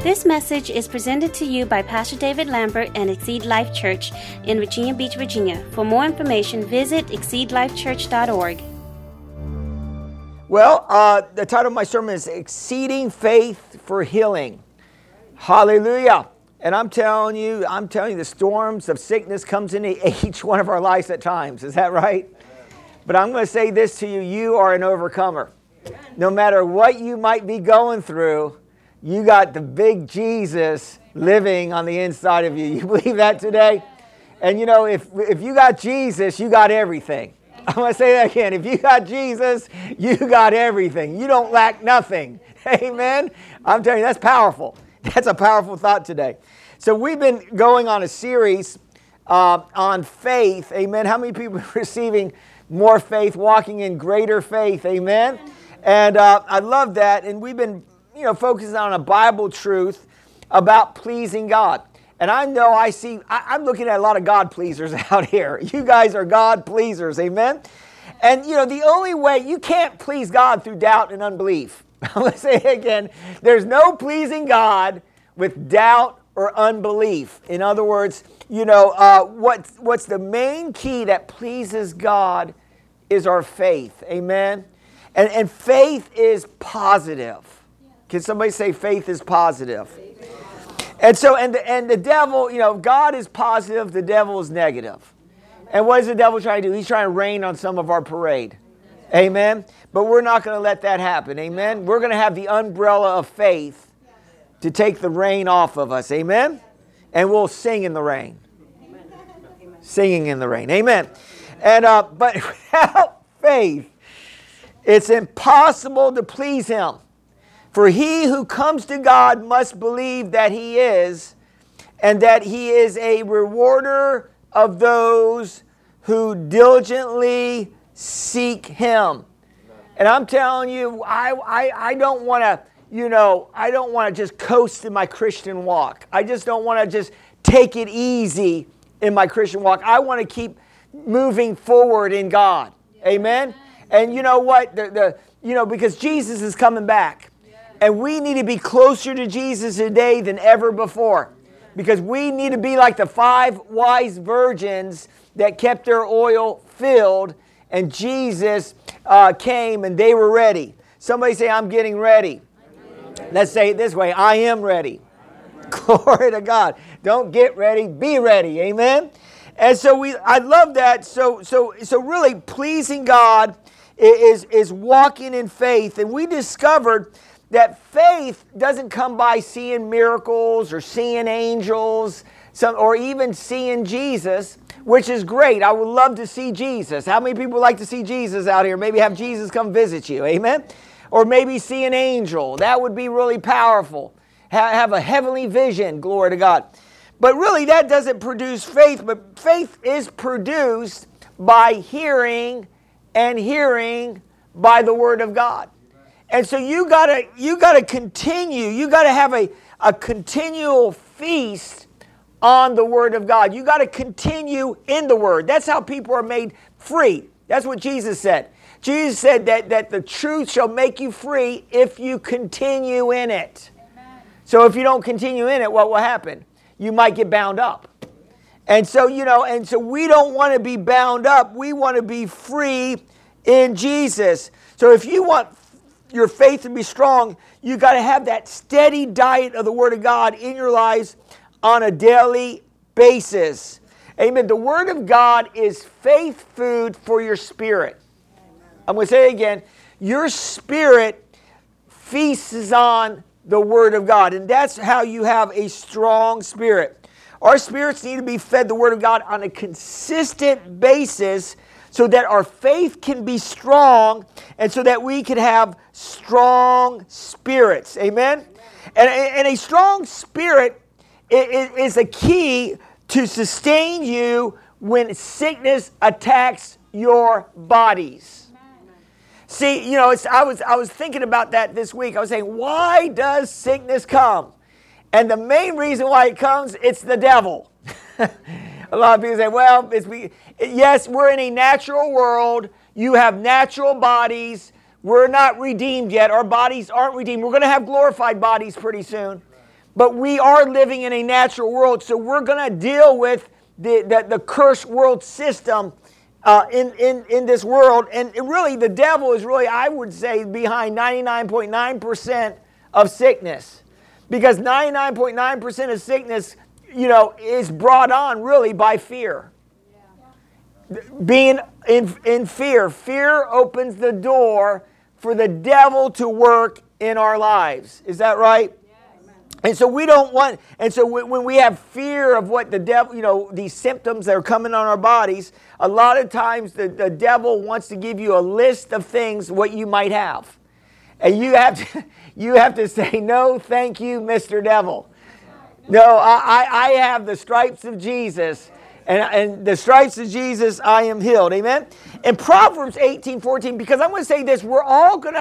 This message is presented to you by Pastor David Lambert and Exceed Life Church in Virginia Beach, Virginia. For more information, visit exceedlifechurch.org. Well, the title of my sermon is Exceeding Faith for Healing. Hallelujah. And I'm telling you, the storms of sickness comes into each one of our lives at times. Is that right? But I'm going to say this to you, you are an overcomer. No matter what you might be going through, you got the big Jesus living on the inside of you. You believe that today? And you know, if you got Jesus, you got everything. I'm going to say that again. If you got Jesus, you got everything. You don't lack nothing. Amen? I'm telling you, that's powerful. That's a powerful thought today. So we've been going on a series on faith. Amen? How many people are receiving more faith, walking in greater faith? Amen? And I love that. And we've been focusing on a Bible truth about pleasing God. And I know I'm looking at a lot of God pleasers out here. You guys are God pleasers, amen? And the only way, you can't please God through doubt and unbelief. I'm going to say it again. There's no pleasing God with doubt or unbelief. In other words, what's the main key that pleases God is our faith, amen? And faith is positive. Can somebody say faith is positive? And so, and the devil, God is positive, the devil is negative. And what is the devil trying to do? He's trying to rain on some of our parade. Amen? But we're not going to let that happen. Amen? We're going to have the umbrella of faith to take the rain off of us. Amen? And we'll sing in the rain. Singing in the rain. Amen? And but without faith, it's impossible to please Him. For he who comes to God must believe that He is, and that He is a rewarder of those who diligently seek Him. And I'm telling you, I don't want to, just coast in my Christian walk. I just don't want to just take it easy in my Christian walk. I want to keep moving forward in God. Amen? And you know what? Because Jesus is coming back. And we need to be closer to Jesus today than ever before. Because we need to be like the 5 wise virgins that kept their oil filled. And Jesus came and they were ready. Somebody say, I'm getting ready. Let's say it this way. I am ready. Glory to God. Don't get ready. Be ready. Amen. And so I love that. So really pleasing God is walking in faith. And we discovered that faith doesn't come by seeing miracles or seeing angels or even seeing Jesus, which is great. I would love to see Jesus. How many people like to see Jesus out here? Maybe have Jesus come visit you, amen? Or maybe see an angel. That would be really powerful. Have a heavenly vision, glory to God. But really that doesn't produce faith, but faith is produced by hearing and hearing by the Word of God. And so you gotta continue. You gotta have a continual feast on the Word of God. You gotta continue in the Word. That's how people are made free. That's what Jesus said. Jesus said that the truth shall make you free if you continue in it. Amen. So if you don't continue in it, what will happen? You might get bound up. And so, we don't want to be bound up. We want to be free in Jesus. So if you want your faith to be strong, you got to have that steady diet of the Word of God in your lives on a daily basis. Amen. The Word of God is faith food for your spirit. I'm going to say it again. Your spirit feasts on the Word of God, and that's how you have a strong spirit. Our spirits need to be fed the Word of God on a consistent basis so that our faith can be strong and so that we can have strong spirits. Amen? And a strong spirit is a key to sustain you when sickness attacks your bodies. See, I was thinking about that this week. I was saying, why does sickness come? And the main reason why it comes, it's the devil. A lot of people say, well, yes, we're in a natural world. You have natural bodies. We're not redeemed yet. Our bodies aren't redeemed. We're going to have glorified bodies pretty soon. But we are living in a natural world, so we're going to deal with the cursed world system in this world. And really, the devil is really, I would say, behind 99.9% of sickness. Because 99.9% of sickness, is brought on really by fear. Being in fear. Fear opens the door for the devil to work in our lives. Is that right? And so we don't want, and so when we have fear of what the devil, these symptoms that are coming on our bodies, a lot of times the devil wants to give you a list of things what you might have. And you have to say, no, thank you, Mr. Devil. No, I have the stripes of Jesus. And the stripes of Jesus, I am healed. Amen? In Proverbs 18:14, because I'm going to say this, we're all going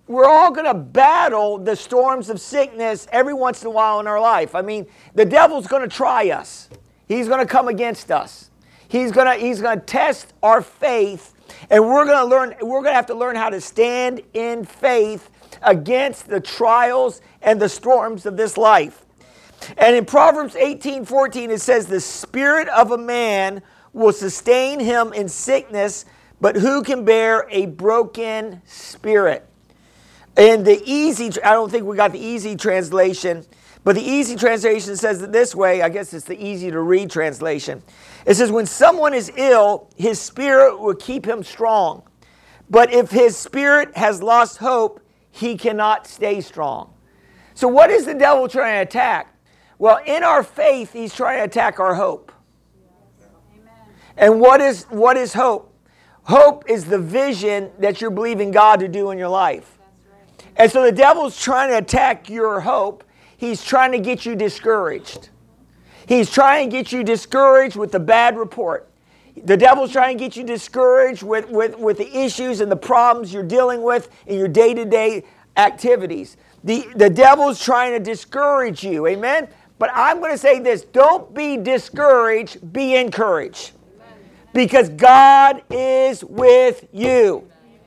to battle the storms of sickness every once in a while in our life. I mean, the devil's going to try us. He's going to come against us. He's going to test our faith, and we're going to have to learn how to stand in faith against the trials and the storms of this life. And in Proverbs 18:14, it says, the spirit of a man will sustain him in sickness, but who can bear a broken spirit? And I don't think we got the easy translation, but the easy translation says it this way. I guess it's the easy to read translation. It says, when someone is ill, his spirit will keep him strong. But if his spirit has lost hope, he cannot stay strong. So what is the devil trying to attack? Well, in our faith, he's trying to attack our hope. Amen. And what is hope? Hope is the vision that you're believing God to do in your life. That's right. And so the devil's trying to attack your hope. He's trying to get you discouraged. He's trying to get you discouraged with the bad report. The devil's trying to get you discouraged with the issues and the problems you're dealing with in your day-to-day activities. The devil's trying to discourage you. Amen? But I'm going to say this, don't be discouraged, be encouraged. Amen. Because God is with you.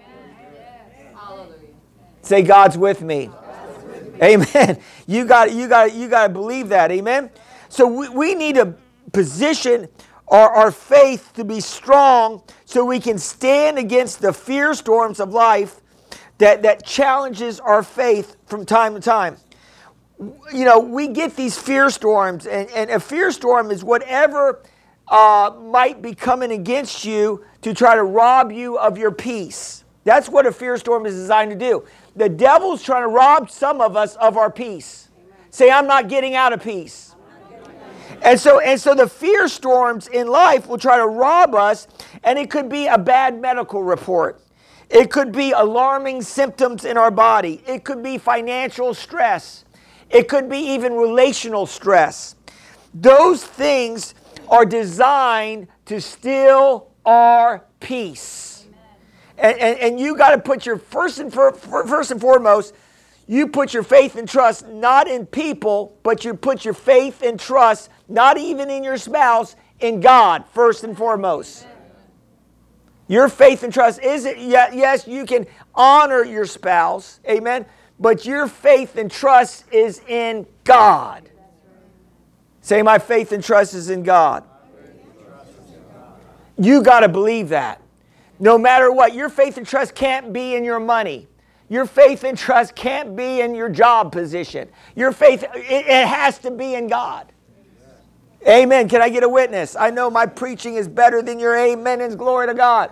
Amen. Say, God's with me. God's with me. Amen. You got to believe that. Amen. So we need to position our faith to be strong so we can stand against the fear storms of life that challenges our faith from time to time. We get these fear storms, and a fear storm is whatever might be coming against you to try to rob you of your peace. That's what a fear storm is designed to do. The devil's trying to rob some of us of our peace. Say, I'm not getting out of peace. And so the fear storms in life will try to rob us, and it could be a bad medical report. It could be alarming symptoms in our body. It could be financial stress. It could be even relational stress. Those things are designed to steal our peace. And you got to put your first and foremost, you put your faith and trust not in people, but you put your faith and trust not even in your spouse, in God first and foremost. Your faith and trust isn't, yes, you can honor your spouse, amen, but your faith and trust is in God. Say, my faith and trust is in God. You got to believe that. No matter what, your faith and trust can't be in your money. Your faith and trust can't be in your job position. Your faith, it has to be in God. Amen. Can I get a witness? I know my preaching is better than your amen, and glory to God.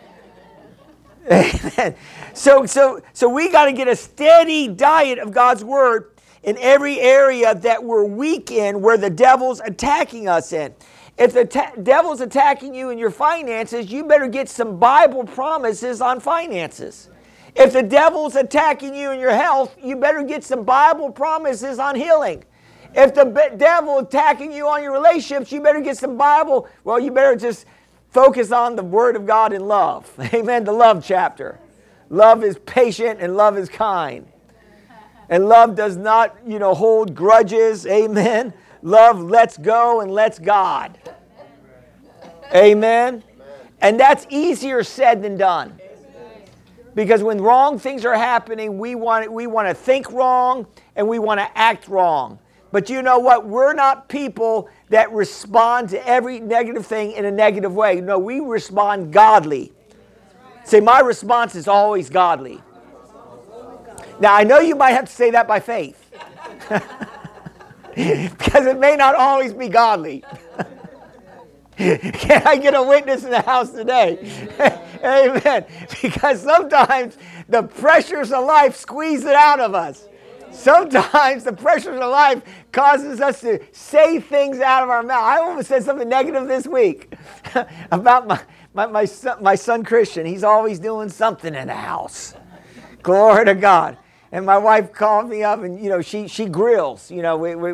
Amen. So we got to get a steady diet of God's word in every area that we're weak in, where the devil's attacking us in. If the devil's attacking you in your finances, you better get some Bible promises on finances. If the devil's attacking you in your health, you better get some Bible promises on healing. If the devil attacking you on your relationships, you better get some Bible. Well, you better just focus on the Word of God in love. Amen. The love chapter. Love is patient and love is kind. And love does not, hold grudges. Amen. Love lets go and lets God. Amen. And that's easier said than done. Because when wrong things are happening, we want to think wrong and we want to act wrong. But you know what? We're not people that respond to every negative thing in a negative way. No, we respond godly. Say, my response is always godly. Now, I know you might have to say that by faith. Because it may not always be godly. Can I get a witness in the house today? Amen. Because sometimes the pressures of life squeeze it out of us. Sometimes the pressures of life causes us to say things out of our mouth. I almost said something negative this week about my son Christian. He's always doing something in the house. Glory to God. And my wife called me up, and she grills. She's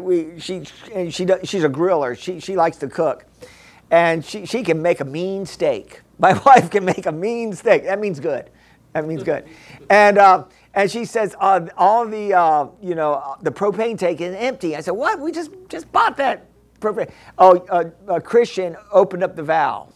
a griller. She likes to cook, and she can make a mean steak. My wife can make a mean steak. That means good. And she says all the the propane tank is empty. I said, what? We just bought that propane. Christian opened up the valve.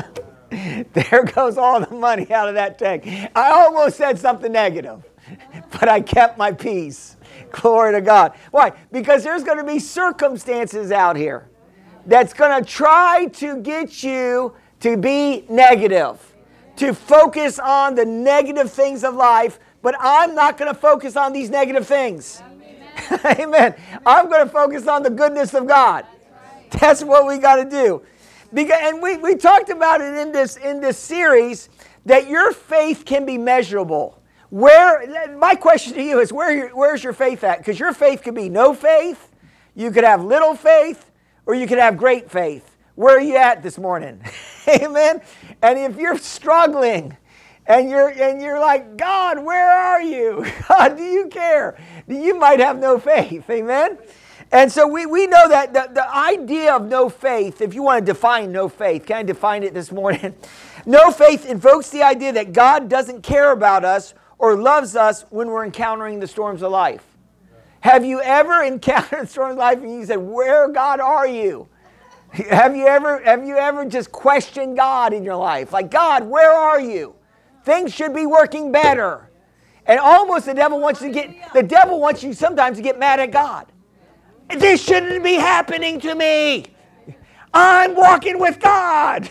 There goes all the money out of that tank. I almost said something negative, but I kept my peace. Glory to God. Why? Because there's going to be circumstances out here that's going to try to get you to be negative, to focus on the negative things of life, but I'm not going to focus on these negative things. Amen. I'm going to focus on the goodness of God. That's what we got to do. And we talked about it in this series, that your faith can be measurable. My question to you is, where's your faith at? Because your faith could be no faith, you could have little faith, or you could have great faith. Where are you at this morning? Amen. And if you're struggling and you're like, God, where are you? God, do you care? You might have no faith. Amen. And so we know that the idea of no faith, if you want to define no faith, can I define it this morning? No faith invokes the idea that God doesn't care about us or loves us when we're encountering the storms of life. Have you ever encountered the storms of life and you said, where, God, are you? Have you ever just questioned God in your life? Like, God, where are you? Things should be working better. And almost the devil wants you sometimes to get mad at God. This shouldn't be happening to me. I'm walking with God.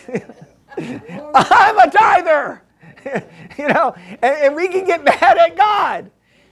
I'm a tither. And we can get mad at God.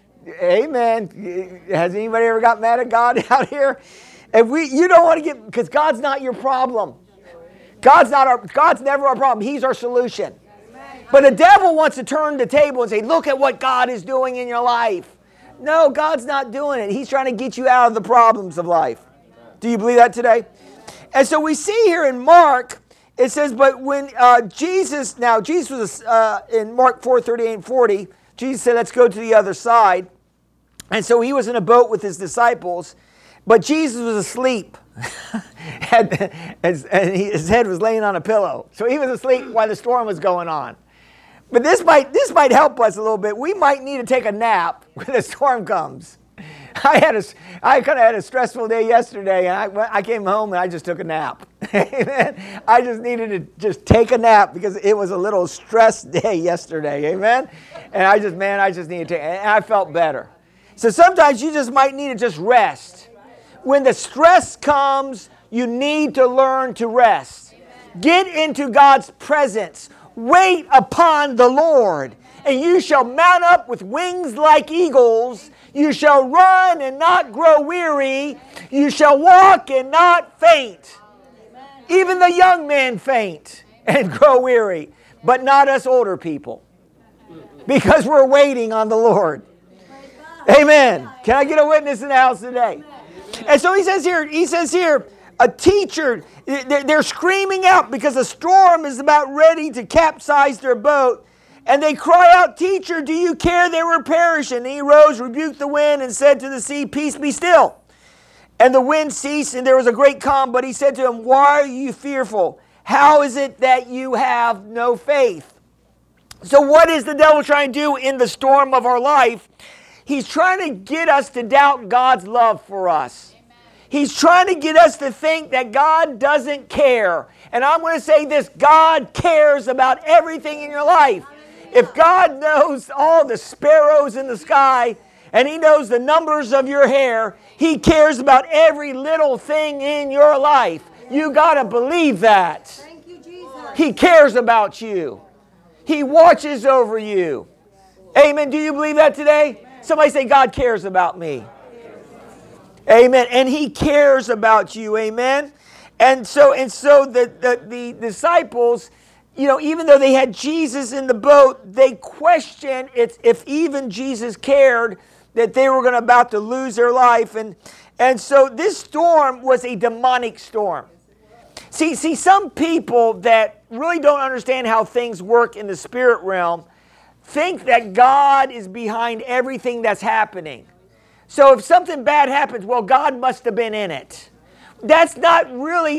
Amen. Has anybody ever got mad at God out here? And you don't want to get, because God's not your problem. God's never our problem. He's our solution. But the devil wants to turn the table and say, look at what God is doing in your life. No, God's not doing it. He's trying to get you out of the problems of life. Do you believe that today? And so we see here in Mark, it says, but when Jesus was in Mark 4:38 and 40, Jesus said, let's go to the other side. And so he was in a boat with his disciples, but Jesus was asleep. and his head was laying on a pillow. So he was asleep while the storm was going on. But this might help us a little bit. We might need to take a nap when the storm comes. I kind of had a stressful day yesterday, and I came home and I just took a nap. Amen. I just needed to just take a nap because it was a little stressed day yesterday. Amen. And I just needed to take, and I felt better. So sometimes you just might need to just rest. When the stress comes, you need to learn to rest. Get into God's presence. Wait upon the Lord, and you shall mount up with wings like eagles. You shall run and not grow weary. You shall walk and not faint. Even the young men faint and grow weary, but not us older people, because we're waiting on the Lord. Amen. Can I get a witness in the house today? And so he says here, a teacher, they're screaming out because the storm is about ready to capsize their boat. And they cry out, teacher, do you care they were perishing? And he rose, rebuked the wind, and said to the sea, peace, be still. And the wind ceased, and there was a great calm. But he said to them, why are you fearful? How is it that you have no faith? So what is the devil trying to do in the storm of our life? He's trying to get us to doubt God's love for us. He's trying to get us to think that God doesn't care. And I'm going to say this, God cares about everything in your life. If God knows all the sparrows in the sky, And He knows the numbers of your hair. He cares about every little thing in your life. You got to believe that. Thank you, Jesus. He cares about you. He watches over you. Amen. Do you believe that today? Somebody say, God cares about me. Amen. And He cares about you. Amen. And so the disciples, even though they had Jesus in the boat, they questioned if even Jesus cared that they were about to lose their life. And so this storm was a demonic storm. See, some people that really don't understand how things work in the spirit realm think that God is behind everything that's happening. So if something bad happens, well, God must have been in it. That's not really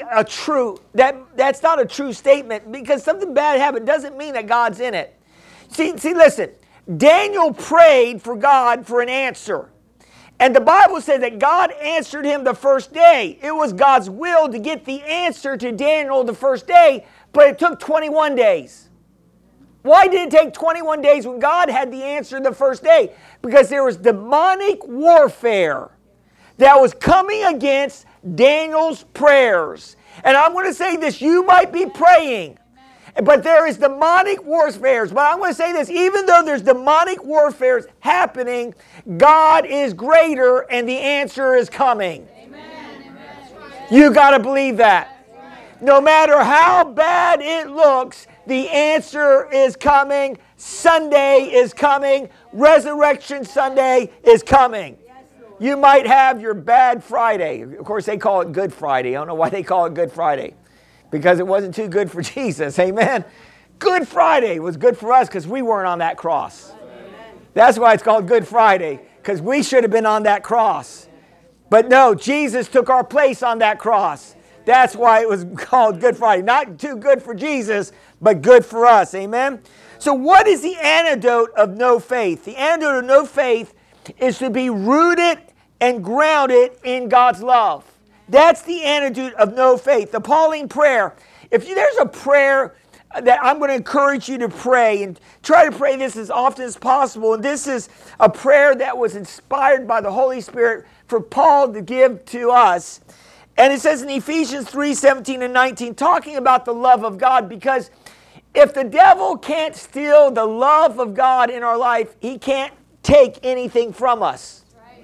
that's not a true statement, because something bad happened doesn't mean that God's in it. See, listen. Daniel prayed for God for an answer. And the Bible said that God answered him the first day. It was God's will to get the answer to Daniel the first day, but it took 21 days. Why did it take 21 days when God had the answer the first day? Because there was demonic warfare that was coming against Daniel's prayers. And I'm going to say this, you might be praying, but there is demonic warfare. But I'm going to say this, even though there's demonic warfare happening, God is greater and the answer is coming. Amen. You got to believe that. No matter how bad it looks, the answer is coming. Sunday is coming. Resurrection Sunday is coming. You might have your bad Friday. Of course, they call it Good Friday. I don't know why they call it Good Friday. Because it wasn't too good for Jesus. Amen. Good Friday was good for us because we weren't on that cross. That's why it's called Good Friday, because we should have been on that cross. But no, Jesus took our place on that cross. That's why it was called Good Friday. Not too good for Jesus, but good for us. Amen. So what is the antidote of no faith? The antidote of no faith is to be rooted and grounded in God's love. That's the antidote of no faith. The Pauline prayer. There's a prayer that I'm going to encourage you to pray, and try to pray this as often as possible. And this is a prayer that was inspired by the Holy Spirit for Paul to give to us. And it says in Ephesians 3:17 and 19, talking about the love of God, because if the devil can't steal the love of God in our life, he can't take anything from us.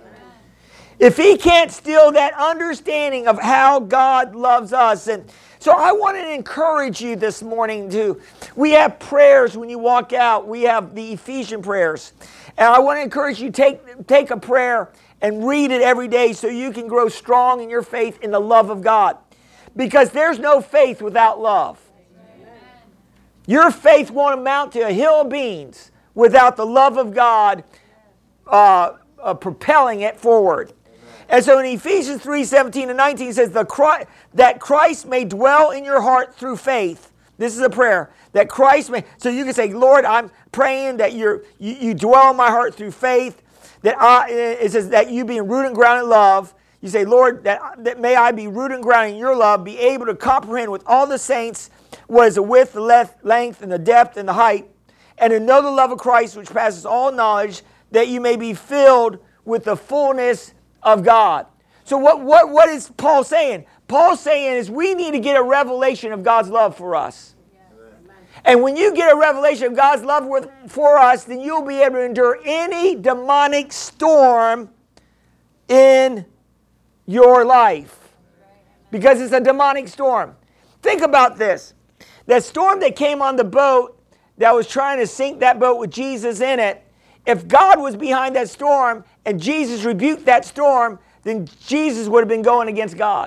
If he can't steal that understanding of how God loves us. And so I want to encourage you this morning we have prayers when you walk out. We have the Ephesian prayers. And I want to encourage you to take a prayer and read it every day so you can grow strong in your faith in the love of God. Because there's no faith without love. Your faith won't amount to a hill of beans without the love of God propelling it forward. And so in Ephesians 3:17 and 19 it says that Christ may dwell in your heart through faith. This is a prayer. That Christ may, so you can say, Lord, I'm praying that you dwell in my heart through faith. It says that you being rooted and grounded in love. You say, Lord, that may I be rooted and grounded in your love, be able to comprehend with all the saints what is the width, the length, and the depth, and the height, and to know the love of Christ which passes all knowledge, that you may be filled with the fullness of God. So what is Paul saying? Paul's saying is we need to get a revelation of God's love for us. And when you get a revelation of God's love for us, then you'll be able to endure any demonic storm in your life. Because it's a demonic storm. Think about this. That storm that came on the boat that was trying to sink that boat with Jesus in it, if God was behind that storm and Jesus rebuked that storm, then Jesus would have been going against God.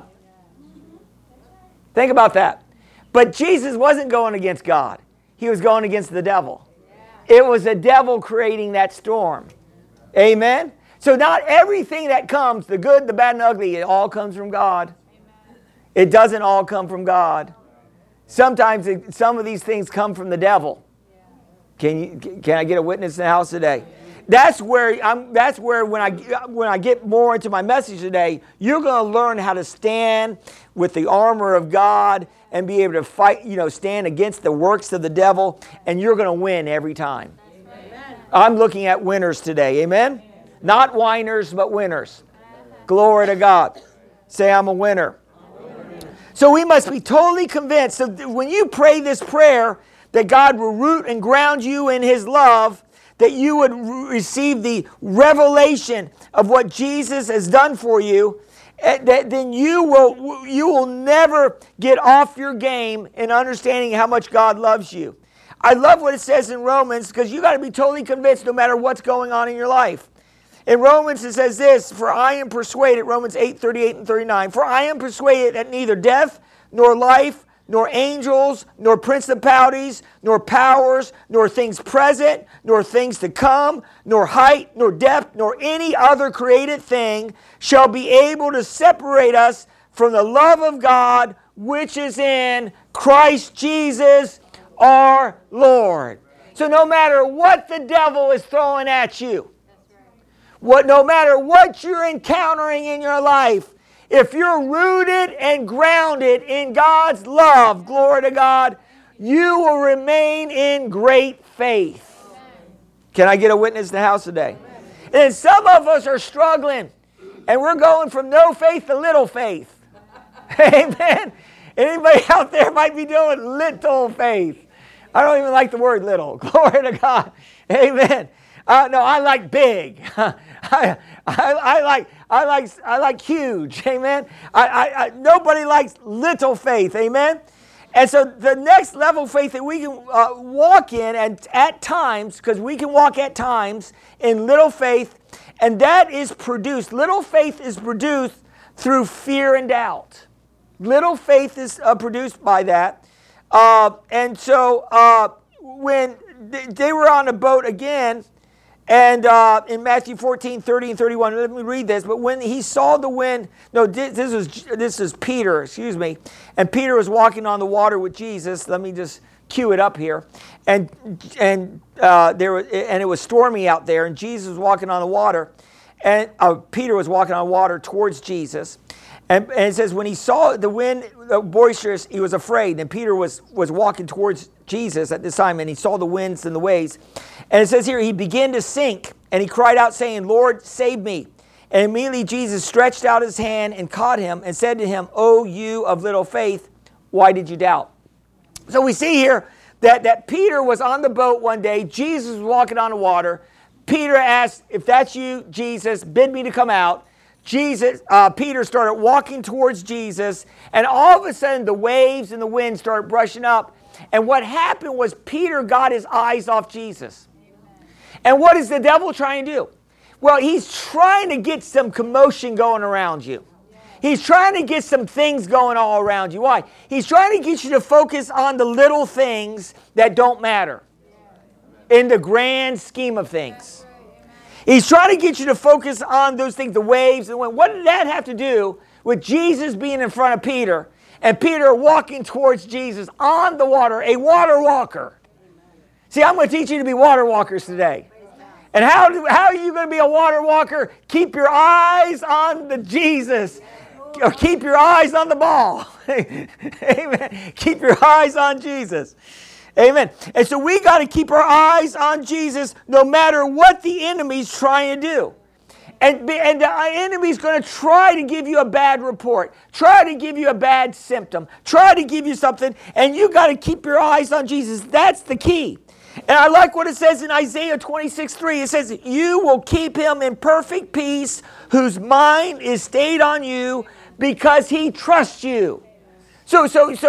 Think about that. But Jesus wasn't going against God. He was going against the devil. It was the devil creating that storm. Amen? So not everything that comes, the good, the bad, and ugly, it all comes from God. It doesn't all come from God. Sometimes some of these things come from the devil. Can I get a witness in the house today? That's where when I get more into my message today, you're going to learn how to stand with the armor of God and be able to fight, stand against the works of the devil, and you're going to win every time. Amen. I'm looking at winners today. Amen? Not whiners, but winners. Glory to God. Say, I'm a winner. So we must be totally convinced. So when you pray this prayer, that God will root and ground you in His love, that you would receive the revelation of what Jesus has done for you, then you will never get off your game in understanding how much God loves you. I love what it says in Romans, because you got to be totally convinced no matter what's going on in your life. In Romans it says this, for I am persuaded, Romans 8:38 and 39, for I am persuaded that neither death nor life, nor angels, nor principalities, nor powers, nor things present, nor things to come, nor height, nor depth, nor any other created thing shall be able to separate us from the love of God which is in Christ Jesus our Lord. So no matter what the devil is throwing at you, no matter what you're encountering in your life, if you're rooted and grounded in God's love, glory to God, you will remain in great faith. Can I get a witness in the house today? And some of us are struggling, and we're going from no faith to little faith. Amen. Anybody out there might be doing little faith. I don't even like the word little. Glory to God. Amen. No, I like big. I like huge. Amen. Nobody likes little faith. Amen. And so the next level of faith that we can walk in, and at times, because we can walk at times in little faith, and that is produced. Little faith is produced through fear and doubt. Little faith is produced by that. And so when they were on a boat again, and in Matthew 14:30 and 31, let me read this. But when he saw the wind, this is Peter, excuse me. And Peter was walking on the water with Jesus. Let me just cue it up here. And it was stormy out there, and Jesus was walking on the water. And Peter was walking on water towards Jesus. And it says, when he saw the wind boisterous, he was afraid. And Peter was walking towards Jesus at this time, and he saw the winds and the waves. And it says here, he began to sink, and he cried out, saying, Lord, save me. And immediately Jesus stretched out his hand and caught him and said to him, O you of little faith, why did you doubt? So we see here that Peter was on the boat one day. Jesus was walking on the water. Peter asked, if that's you, Jesus, bid me to come out. Peter started walking towards Jesus, and all of a sudden the waves and the wind started brushing up. And what happened was Peter got his eyes off Jesus. And what is the devil trying to do? Well, he's trying to get some commotion going around you. He's trying to get some things going all around you. Why? He's trying to get you to focus on the little things that don't matter in the grand scheme of things. He's trying to get you to focus on those things, the waves. And what did that have to do with Jesus being in front of Peter and Peter walking towards Jesus on the water, a water walker? See, I'm going to teach you to be water walkers today. And how are you going to be a water walker? Keep your eyes on the Jesus. Or keep your eyes on the ball. Amen. Keep your eyes on Jesus. Amen. And so we got to keep our eyes on Jesus no matter what the enemy's trying to do. And the enemy's going to try to give you a bad report, try to give you a bad symptom, try to give you something, and you got to keep your eyes on Jesus. That's the key. And I like what it says in Isaiah 26:3. It says, you will keep him in perfect peace whose mind is stayed on you because he trusts you. So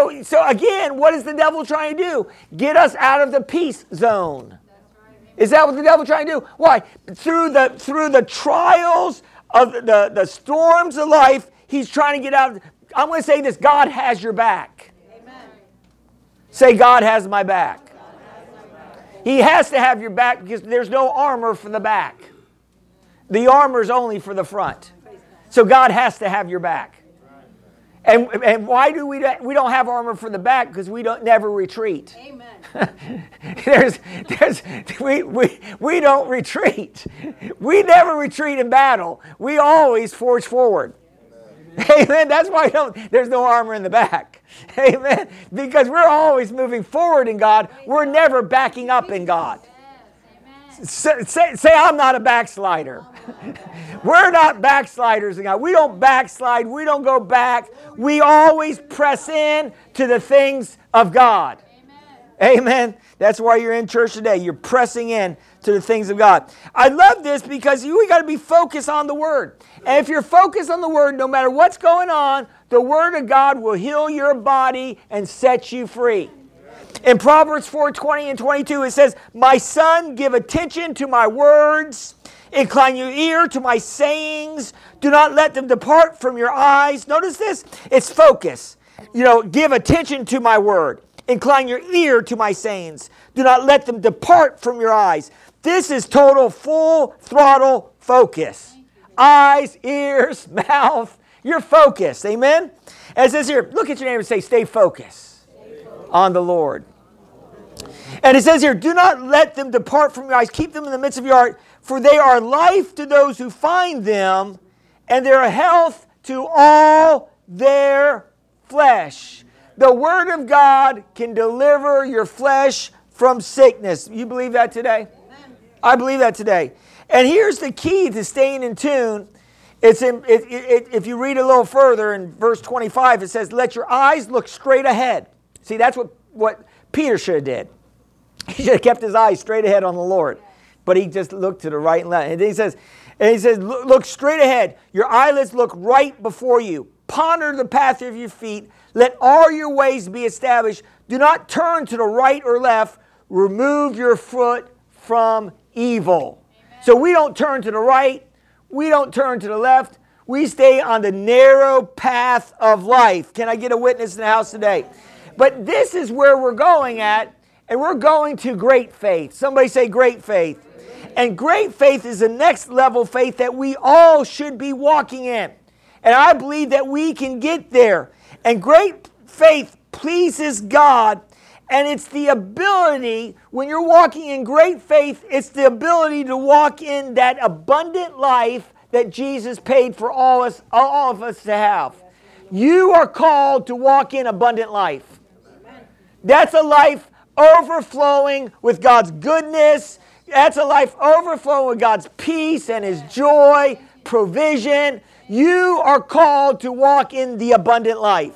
again, what is the devil trying to do? Get us out of the peace zone. Is that what the devil trying to do? Why? Through the trials of the storms of life, he's trying to get out. I'm going to say this, God has your back. Amen. Say, God has my back. He has to have your back because there's no armor for the back. The armor is only for the front. So God has to have your back. And why do we don't have armor for the back? Because we don't never retreat. Amen. we don't retreat. We never retreat in battle. We always forge forward. Amen. That's why there's no armor in the back. Amen. Because we're always moving forward in God. We're never backing up in God. Say I'm not a backslider. We're not backsliders in God. We don't backslide. We don't go back. We always press in to the things of God. Amen. That's why you're in church today. You're pressing in to the things of God. I love this because we got to be focused on the Word. And if you're focused on the Word, no matter what's going on, the Word of God will heal your body and set you free. In Proverbs 4:20 and 22, it says, "My son, give attention to my words. Incline your ear to my sayings. Do not let them depart from your eyes." Notice this. It's focus. Give attention to my word. Incline your ear to my sayings. Do not let them depart from your eyes. This is total full throttle focus. Eyes, ears, mouth. You're focused. Amen? And it says here, look at your neighbor and say, stay focused on the Lord. And it says here, do not let them depart from your eyes. Keep them in the midst of your heart, for they are life to those who find them, and they are health to all their flesh. The Word of God can deliver your flesh from sickness. You believe that today? Amen. I believe that today. And here's the key to staying in tune. If you read a little further in verse 25, it says, let your eyes look straight ahead. See, that's what Peter should have did. He should have kept his eyes straight ahead on the Lord. But he just looked to the right and left. And he says, look straight ahead. Your eyelids look right before you. Ponder the path of your feet. Let all your ways be established. Do not turn to the right or left. Remove your foot from evil. Amen. So we don't turn to the right. We don't turn to the left. We stay on the narrow path of life. Can I get a witness in the house today? But this is where we're going at, and we're going to great faith. Somebody say great faith. And great faith is the next level faith that we all should be walking in. And I believe that we can get there. And great faith pleases God. And it's the ability, when you're walking in great faith, it's the ability to walk in that abundant life that Jesus paid for all of us to have. You are called to walk in abundant life. That's a life overflowing with God's goodness. That's a life overflowing with God's peace and His joy, provision. You are called to walk in the abundant life.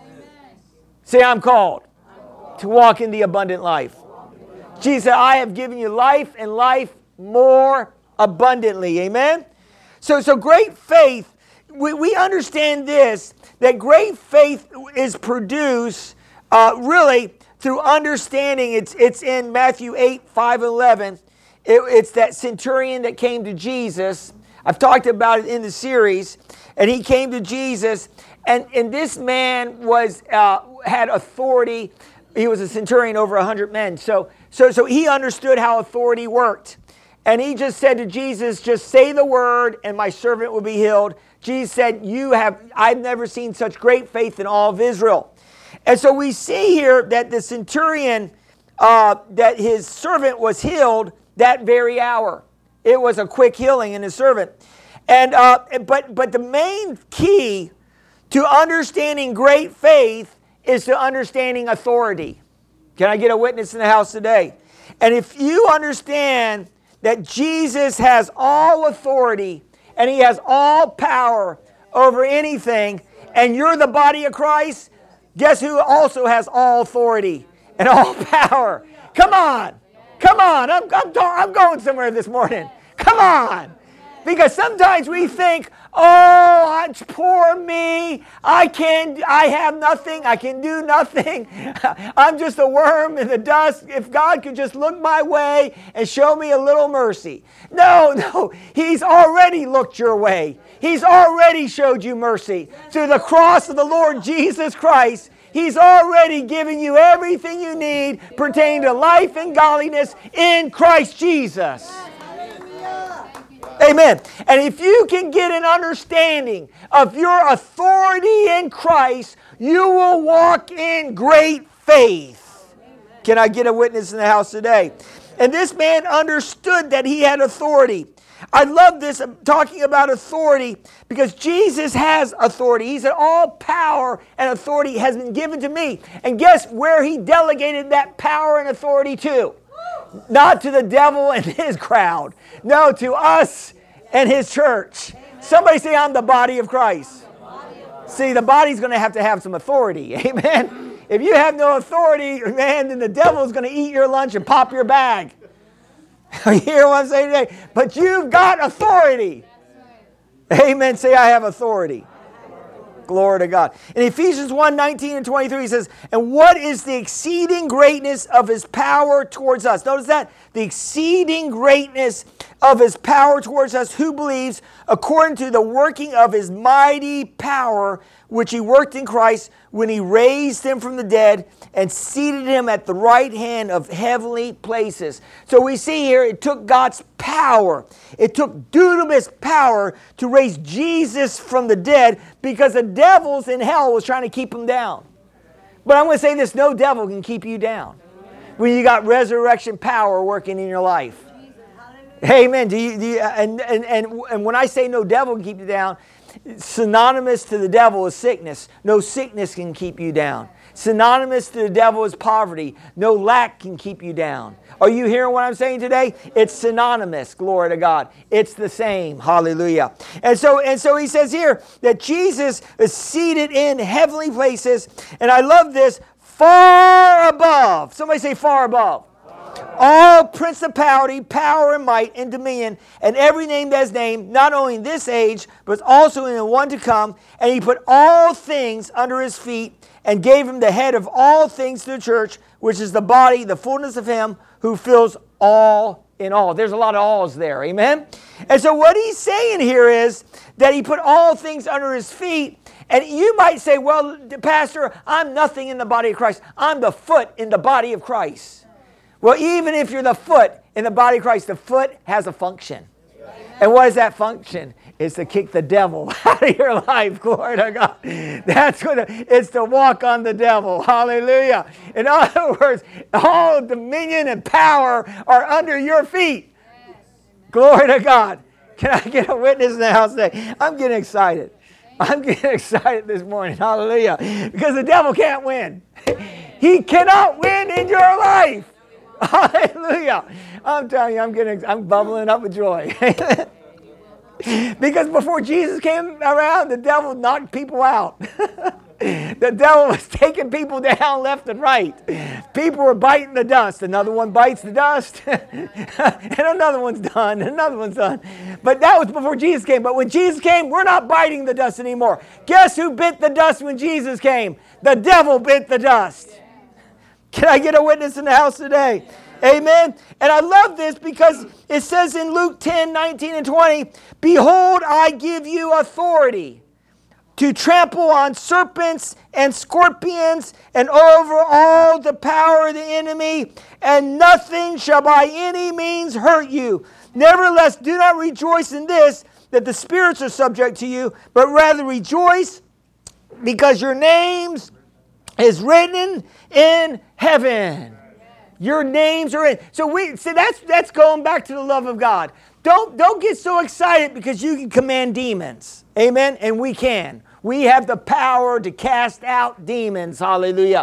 Say, I'm called to walk in the abundant life. Jesus said, I have given you life and life more abundantly. Amen? So great faith, we understand this, that great faith is produced really through understanding. It's in Matthew 8, 5, and 11. It's that centurion that came to Jesus. I've talked about it in the series. And he came to Jesus. And this man had authority. He was a centurion over 100 men. So he understood how authority worked. And he just said to Jesus, just say the word and my servant will be healed. Jesus said, I've never seen such great faith in all of Israel. And so we see here that the centurion, that his servant was healed that very hour. It was a quick healing in his servant. And but the main key to understanding great faith is to understanding authority. Can I get a witness in the house today? And if you understand that Jesus has all authority and He has all power over anything, and you're the body of Christ, guess who also has all authority and all power? Come on. I'm going somewhere this morning. Come on. Because sometimes we think, oh, it's poor me. I have nothing. I can do nothing. I'm just a worm in the dust. If God could just look my way and show me a little mercy. No. He's already looked your way. He's already showed you mercy. Through the cross of the Lord Jesus Christ, He's already given you everything you need pertaining to life and godliness in Christ Jesus. Amen. And if you can get an understanding of your authority in Christ, you will walk in great faith. Can I get a witness in the house today? And this man understood that he had authority. I love this, talking about authority, because Jesus has authority. He said, all power and authority has been given to me. And guess where He delegated that power and authority to? Not to the devil and his crowd. No, to us and his church. Somebody say, I'm the body of Christ. See, the body's going to have some authority. Amen. If you have no authority, man, then the devil's going to eat your lunch and pop your bag. You hear what I'm saying today? But you've got authority. Amen. Say, I have authority. Glory to God. In Ephesians 1:19 and 23, he says, and what is the exceeding greatness of his power towards us? Notice that. The exceeding greatness of his power towards us who believes, according to the working of his mighty power, which he worked in Christ when he raised him from the dead and seated him at the right hand of heavenly places. So we see here it took God's power. It took dunamis power to raise Jesus from the dead because the devils in hell was trying to keep him down. But I'm going to say this, no devil can keep you down when you got resurrection power working in your life. Amen. And when I say no devil can keep you down, synonymous to the devil is sickness. No sickness can keep you down. Synonymous to the devil is poverty. No lack can keep you down. Are you hearing what I'm saying today? It's synonymous. Glory to God. It's the same. Hallelujah. And so he says here that Jesus is seated in heavenly places. And I love this. Far above. Somebody say far above. All principality, power, and might, and dominion, and every name that is named, not only in this age, but also in the one to come. And he put all things under his feet, and gave him the head of all things to the church, which is the body, the fullness of him who fills all in all. There's a lot of alls there, amen? And so what he's saying here is that he put all things under his feet. And you might say, well, Pastor, I'm nothing in the body of Christ. I'm the foot in the body of Christ. Well, even if you're the foot in the body of Christ, the foot has a function. And what is that function? It's to kick the devil out of your life. Glory to God. It's to walk on the devil. Hallelujah. In other words, all dominion and power are under your feet. Glory to God. Can I get a witness in the house today? I'm getting excited. I'm getting excited this morning. Hallelujah. Because the devil can't win. He cannot win in your life. Hallelujah. I'm telling you, I'm bubbling up with joy. Because before Jesus came around, the devil knocked people out. The devil was taking people down left and right. People were biting the dust. Another one bites the dust. And another one's done. Another one's done. But that was before Jesus came. But when Jesus came, we're not biting the dust anymore. Guess who bit the dust when Jesus came? The devil bit the dust. Can I get a witness in the house today? Amen. And I love this because it says in Luke 10:19 and 20, behold, I give you authority to trample on serpents and scorpions and over all the power of the enemy, and nothing shall by any means hurt you. Nevertheless, do not rejoice in this, that the spirits are subject to you, but rather rejoice because your names is written in heaven. Your names are in. So that's going back to the love of God. Don't get so excited because you can command demons. Amen. And we can. We have the power to cast out demons. Hallelujah.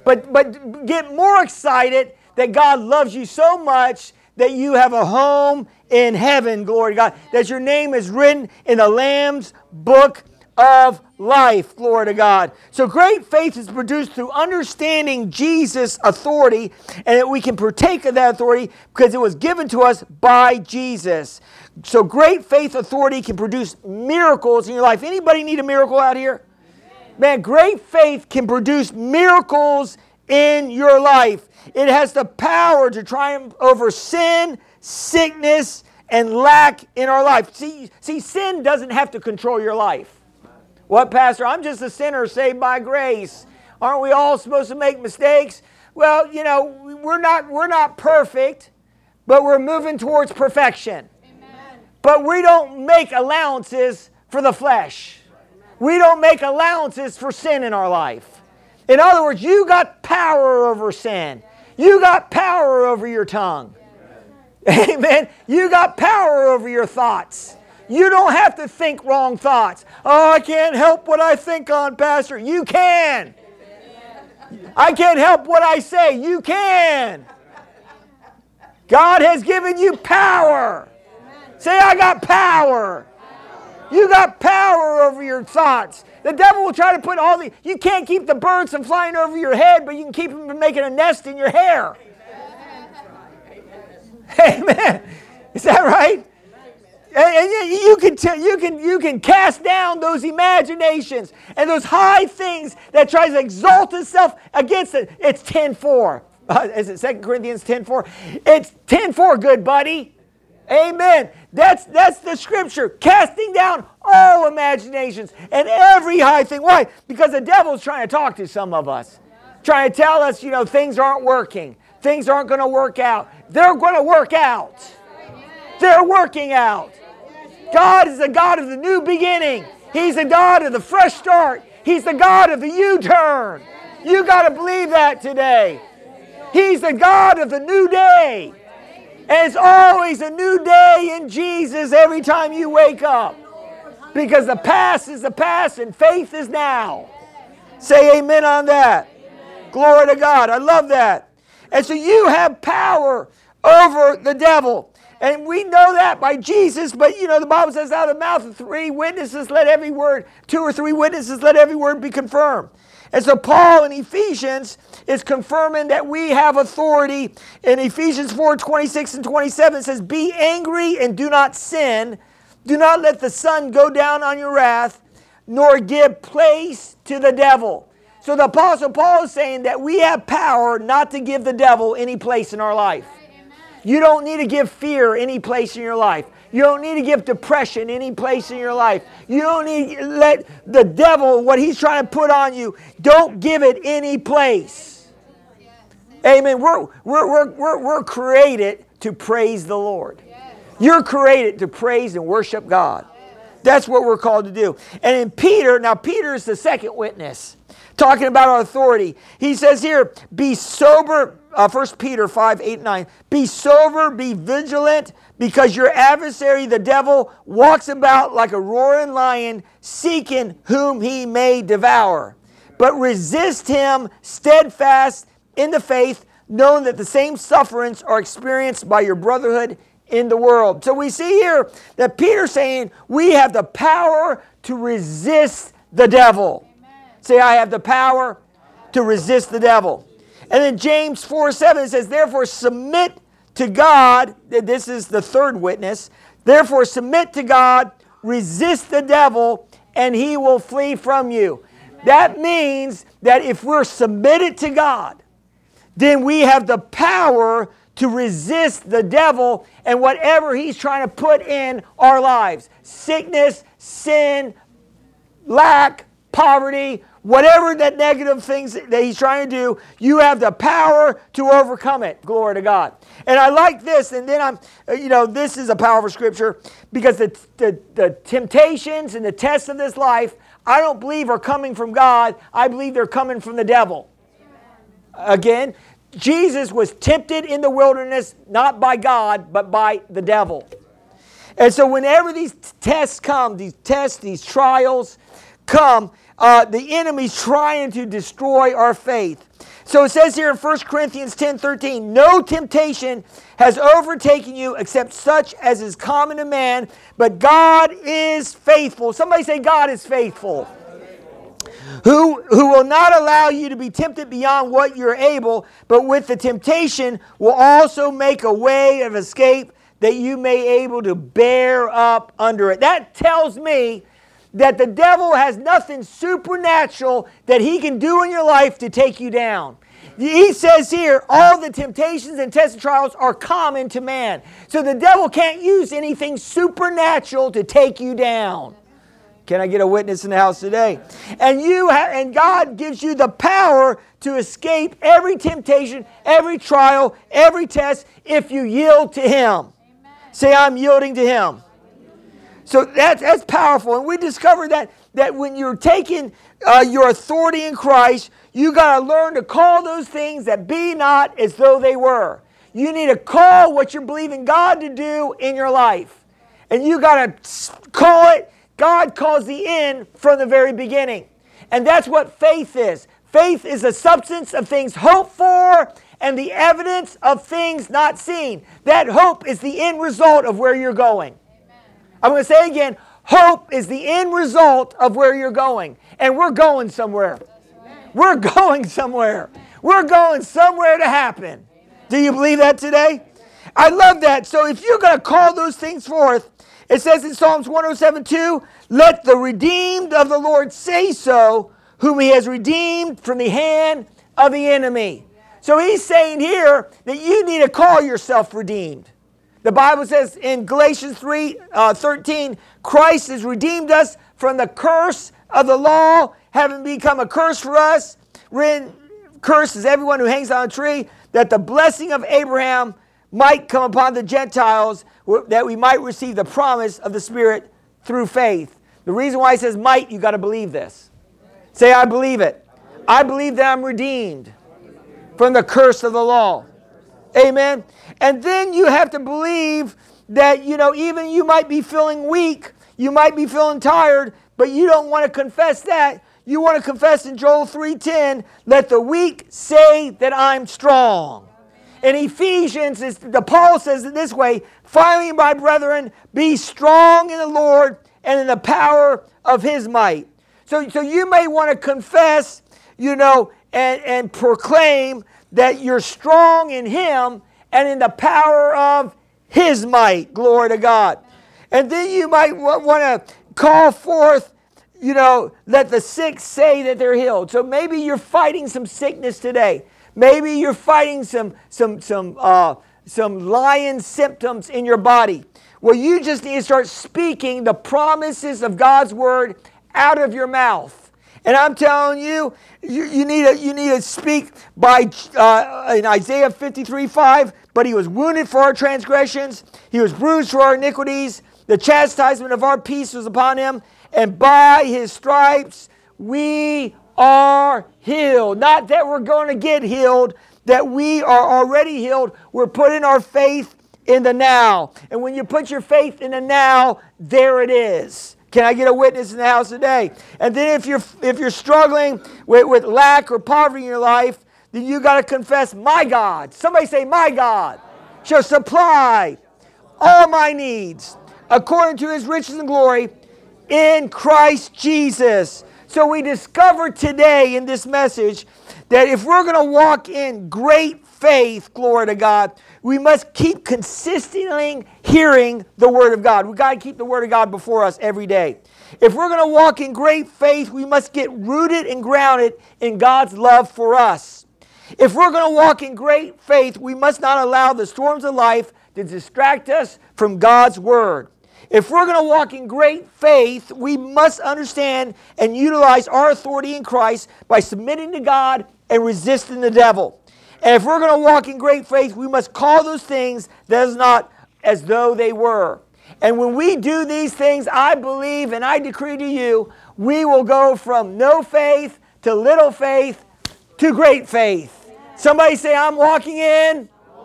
But get more excited that God loves you so much that you have a home in heaven. Glory to God. That your name is written in the Lamb's book of life. Glory to God. So great faith is produced through understanding Jesus' authority, and that we can partake of that authority because it was given to us by Jesus. So great faith authority can produce miracles in your life. Anybody need a miracle out here? Man, great faith can produce miracles in your life. It has the power to triumph over sin, sickness, and lack in our life. See, sin doesn't have to control your life. What, Pastor? I'm just a sinner saved by grace. Aren't we all supposed to make mistakes? Well, we're not perfect, but we're moving towards perfection. Amen. But we don't make allowances for the flesh. We don't make allowances for sin in our life. In other words, you got power over sin. You got power over your tongue. Amen. You got power over your thoughts. You don't have to think wrong thoughts. Oh, I can't help what I think on, Pastor. You can. I can't help what I say. You can. God has given you power. Say, I got power. You got power over your thoughts. The devil will try to put you can't keep the birds from flying over your head, but you can keep them from making a nest in your hair. Amen. Is that right? And you can cast down those imaginations and those high things that tries to exalt itself against it. It's 10:4. Is it 2 Corinthians 10:4? It's 10:4, good buddy. Amen. That's the scripture. Casting down all imaginations and every high thing. Why? Because the devil's trying to talk to some of us. Trying to tell us, things aren't working. Things aren't going to work out. They're going to work out. They're working out. God is the God of the new beginning. He's the God of the fresh start. He's the God of the U-turn. You got to believe that today. He's the God of the new day. And it's always a new day in Jesus every time you wake up. Because the past is the past and faith is now. Say amen on that. Glory to God. I love that. And so you have power over the devil. And we know that by Jesus, but the Bible says out of the mouth of 3 witnesses, let every word, 2 or 3 witnesses, let every word be confirmed. And so Paul in Ephesians is confirming that we have authority. In Ephesians 4:26 and 27 it says, be angry and do not sin. Do not let the sun go down on your wrath, nor give place to the devil. So the Apostle Paul is saying that we have power not to give the devil any place in our life. You don't need to give fear any place in your life. You don't need to give depression any place in your life. You don't need to let the devil, what he's trying to put on you, don't give it any place. Amen. We're created to praise the Lord. You're created to praise and worship God. That's what we're called to do. And in Peter, now Peter is the second witness, talking about our authority. He says here, be sober, 1 Peter 5:8-9. Be sober, be vigilant, because your adversary, the devil, walks about like a roaring lion, seeking whom he may devour. But resist him steadfast in the faith, knowing that the same sufferings are experienced by your brotherhood in the world. So we see here that Peter's saying we have the power to resist the devil. Amen. Say, I have the power to resist the devil. And then James 4:7 says, therefore submit to God. This is the third witness. Therefore submit to God, resist the devil, and he will flee from you. That means that if we're submitted to God, then we have the power to resist the devil and whatever he's trying to put in our lives. Sickness, sin, lack, poverty, whatever that negative things that he's trying to do, you have the power to overcome it. Glory to God. And I like this, and then this is a powerful scripture, because the temptations and the tests of this life, I don't believe are coming from God. I believe they're coming from the devil. Again, Jesus was tempted in the wilderness, not by God, but by the devil. And so whenever these tests come, these trials come, the enemy's trying to destroy our faith. So it says here in 1 Corinthians 10:13, no temptation has overtaken you except such as is common to man, but God is faithful. Somebody say, God is faithful. Who will not allow you to be tempted beyond what you're able, but with the temptation will also make a way of escape that you may able to bear up under it. That tells me that the devil has nothing supernatural that he can do in your life to take you down. He says here, all the temptations and tests and trials are common to man. So the devil can't use anything supernatural to take you down. Can I get a witness in the house today? And God gives you the power to escape every temptation, every trial, every test if you yield to Him. Amen. Say, I'm yielding to Him. So that's powerful. And we discovered that when you're taking your authority in Christ, you got to learn to call those things that be not as though they were. You need to call what you're believing God to do in your life. And you got to call it. God calls the end from the very beginning. And that's what faith is. Faith is the substance of things hoped for and the evidence of things not seen. That hope is the end result of where you're going. I'm going to say again, hope is the end result of where you're going. And we're going somewhere. We're going somewhere. We're going somewhere to happen. Do you believe that today? I love that. So if you're going to call those things forth, it says in Psalms 107:2, let the redeemed of the Lord say so, whom he has redeemed from the hand of the enemy. So he's saying here that you need to call yourself redeemed. The Bible says in Galatians 3:13, Christ has redeemed us from the curse of the law, having become a curse for us. Written, curse is everyone who hangs on a tree, that the blessing of Abraham might come upon the Gentiles, that we might receive the promise of the Spirit through faith. The reason why it says might, you got to believe this. Say, I believe it. I believe that I'm redeemed from the curse of the law. Amen. And then you have to believe that, even you might be feeling weak, you might be feeling tired, but you don't want to confess that. You want to confess in Joel 3:10, let the weak say that I'm strong. In Ephesians, Paul says it this way, finally, my brethren, be strong in the Lord and in the power of his might. So you may want to confess, and proclaim that you're strong in him and in the power of his might. Glory to God. And then you might want to call forth, let the sick say that they're healed. So maybe you're fighting some sickness today. Maybe you're fighting some lying symptoms in your body. Well, you just need to start speaking the promises of God's word out of your mouth. And I'm telling you, you need to speak by in Isaiah 53:5. But he was wounded for our transgressions, he was bruised for our iniquities. The chastisement of our peace was upon him, and by his stripes we are healed. Not that we're going to get healed, that we are already healed. We're putting our faith in the now. And when you put your faith in the now, there it is. Can I get a witness in the house today? And then if you're struggling with lack or poverty in your life, then you got to confess, my God. Somebody say, my God shall supply all my needs according to his riches and glory in Christ Jesus. So we discovered today in this message that if we're going to walk in great faith, glory to God, we must keep consistently hearing the Word of God. We've got to keep the Word of God before us every day. If we're going to walk in great faith, we must get rooted and grounded in God's love for us. If we're going to walk in great faith, we must not allow the storms of life to distract us from God's Word. If we're going to walk in great faith, we must understand and utilize our authority in Christ by submitting to God and resisting the devil. And if we're going to walk in great faith, we must call those things that is not as though they were. And when we do these things, I believe and I decree to you, we will go from no faith to little faith to great faith. Somebody say, I'm walking in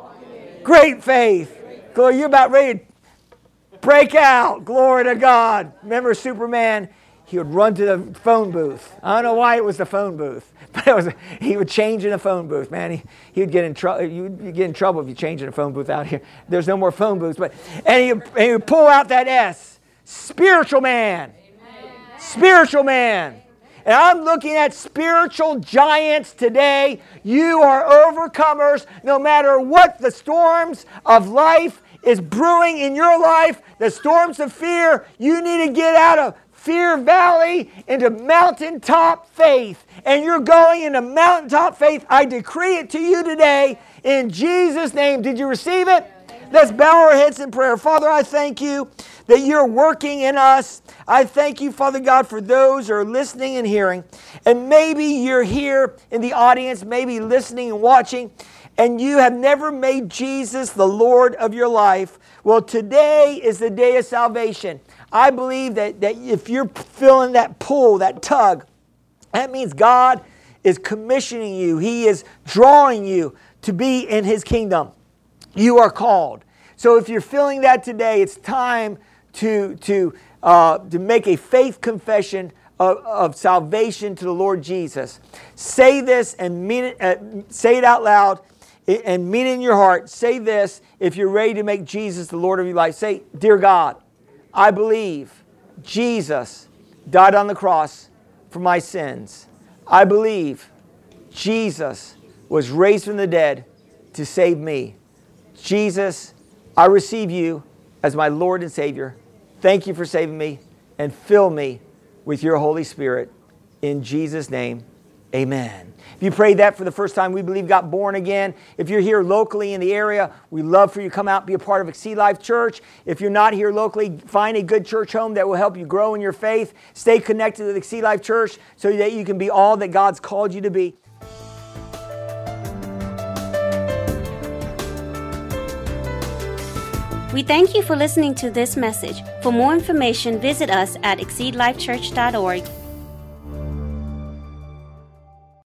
great faith. Glory, you're about ready to break out. Glory to God. Remember Superman? He would run to the phone booth. I don't know why it was the phone booth, but he would change in a phone booth. Man, he would get in trouble. You'd get in trouble if you change in a phone booth out here. There's no more phone booths. And he would pull out that S. Spiritual man. Amen. Spiritual man. And I'm looking at spiritual giants today. You are overcomers no matter what the storms of life is brewing in your life, the storms of fear. You need to get out of fear valley into mountaintop faith. And you're going into mountaintop faith. I decree it to you today in Jesus' name. Did you receive it? Let's bow our heads in prayer. Father, I thank you that you're working in us. I thank you, Father God, for those who are listening and hearing. And maybe you're here in the audience, maybe listening and watching, and you have never made Jesus the Lord of your life. Well, today is the day of salvation. I believe that if you're feeling that pull, that tug, that means God is commissioning you. He is drawing you to be in His kingdom. You are called. So if you're feeling that today, it's time to make a faith confession of salvation to the Lord Jesus. Say this and mean it. Say it out loud. and mean it in your heart. Say this if you're ready to make Jesus the Lord of your life. Say, Dear God, I believe Jesus died on the cross for my sins. I believe Jesus was raised from the dead to save me. Jesus, I receive you as my Lord and Savior. Thank you for saving me, and fill me with your Holy Spirit. In Jesus' name, amen. If you prayed that for the first time, we believe got born again. If you're here locally in the area, we love for you to come out and be a part of Exceed Life Church. If you're not here locally, find a good church home that will help you grow in your faith. Stay connected with Exceed Life Church so that you can be all that God's called you to be. We thank you for listening to this message. For more information, visit us at exceedlifechurch.org.